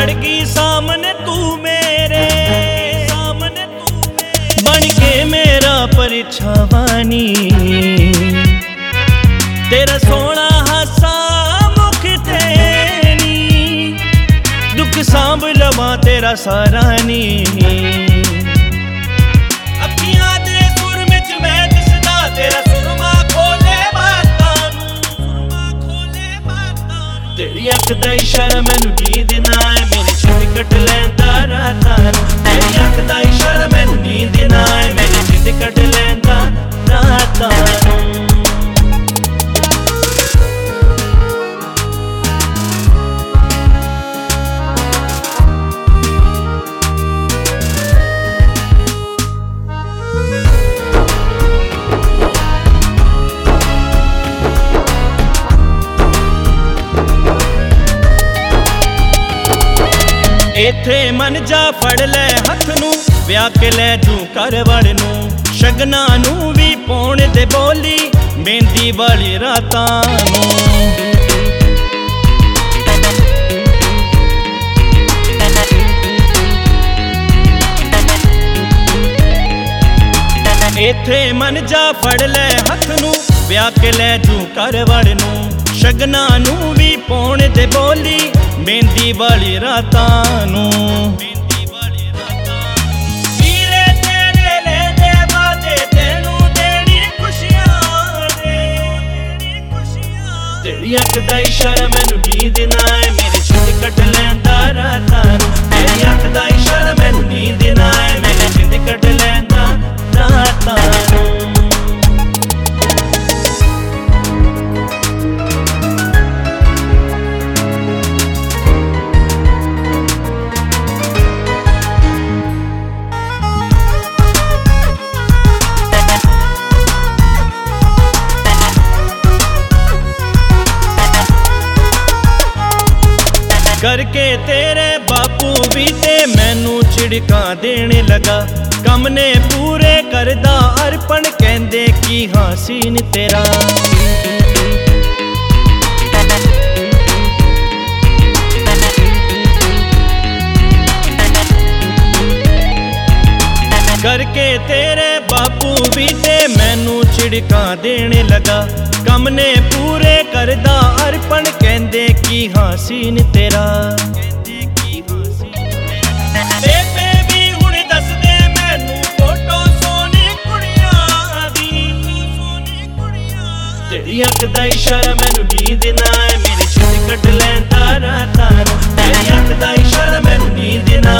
खड़ गई सामने तू मेरे, बन के मेरा परछावानी। तेरा सोना हासा मुख तेनी, दुख सांभ लवा तेरा सारा नी। अखियां दे सुर विच मैं दिसदा तेरा सुरमा खोले बातां नूं। तेरी अख दा इशारा मैनू नींद ना आए, मेरे चित कट लैंदा रातां नूं। तेरी अख दा इशारा मैनू नींद ना आए, मेरे चित कट लैंदा रातां नूं। इत्थे मन जा फड़ लै हथ नूं, ब्याह के लै जू घर वड़ नूं। शगना नूं भी पौण दे बोली, मेहंदी वाली रातां नूं। इत्थे मन जा फड़ लै हथ नूं, ब्याह के लै जू घर वड़ नूं। शगना नूं भी पौण दे बोली, मेहंदी वाली रातां नूं। वीरे तेरे लेंदे वादे तैनू देनी खुशियां दे। तेरी अख दा इशारा मैनू नींद ना आए, मेरे चित कट लैंदा रातां नूं। तेरी अख दा इशारा मैनू नींद ना आए, मेरे चित कट लैंदा रातां नूं। करके तेरे बापू भी ते मैनू छिड़का देने लगा। कम ने पूरे करदा अर्पण, कहंदे की हासीन तेरा। करके तेरे बापू भी ते मैनू छिड़का देने लगा। कम ने पूरे करदा अर्पण, कहंदे की हासीन तेरा। बेबे भी हुण दस दे मैनू फोटो सोनी कुड़ियां दी। तेरी अख दा इशारा मैनू नींद ना आए, मेरे चित कट लैंदा रातां नूं। तेरी अख दा इशारा मैनू नींद ना